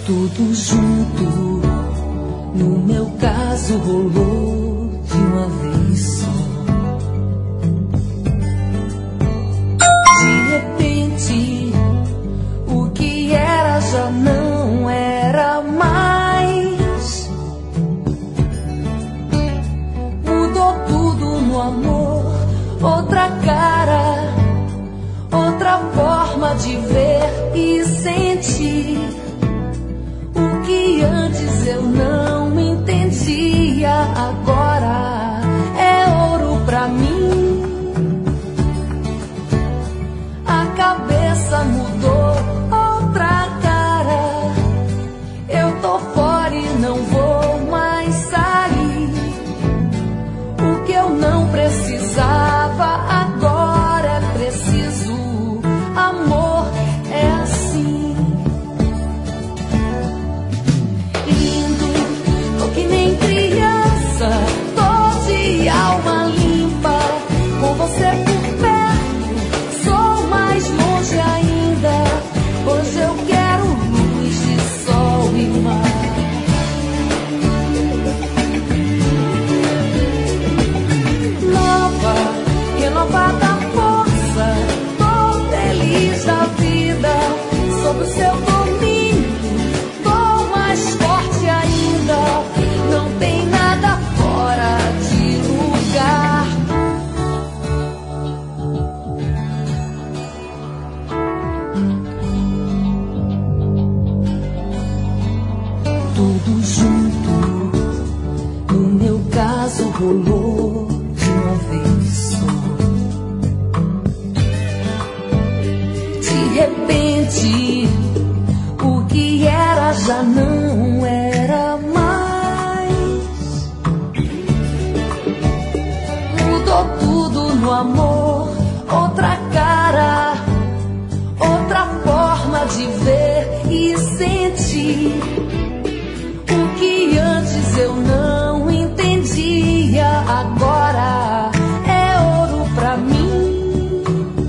Tudo junto, no meu caso rolou de uma vez só. De repente, o que era já não era mais. Mudou tudo no amor, outra cara, outra forma de ver e sentir. O que antes eu não entendia, agora é ouro pra mim. A cabeça mudou, outra cara. Eu tô fora e não vou mais sair. O que eu não precisava, agora é preciso. Amor é assim. Que nem criança, tô de alma limpa. Com você por perto, sou mais longe ainda. Hoje eu quero luz de sol e mar. Nova, renovada força, tô feliz da vida. Sob o seu domínio, tô mais forte ainda. Não tem nada fora de lugar. Tudo junto, no meu caso rolou de uma vez só. De repente, o que era já não era mais. Mudou tudo no amor, outra cara, outra forma de ver e sentir. O que antes eu não entendia, agora é ouro pra mim.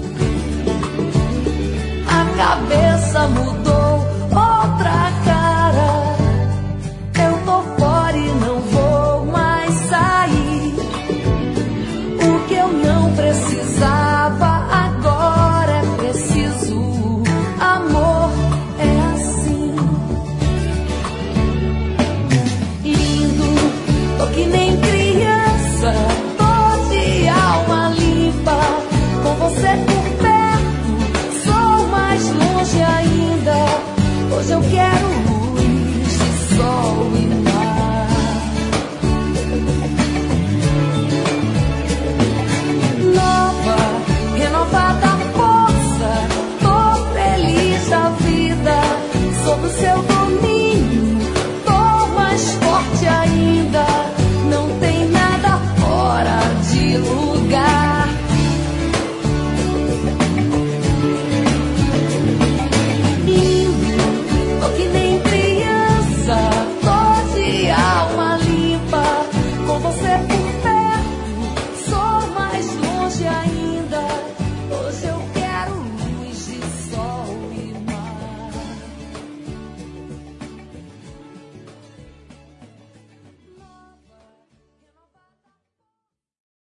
A cabeça mudou, outra cara. Eu tô fora e não vou mais sair. O que eu não precisava, agora é preciso. Amor é assim. Lindo, tô que nem criança, tô de alma limpa. Com você por perto, sou mais longe ainda. Hoje eu quero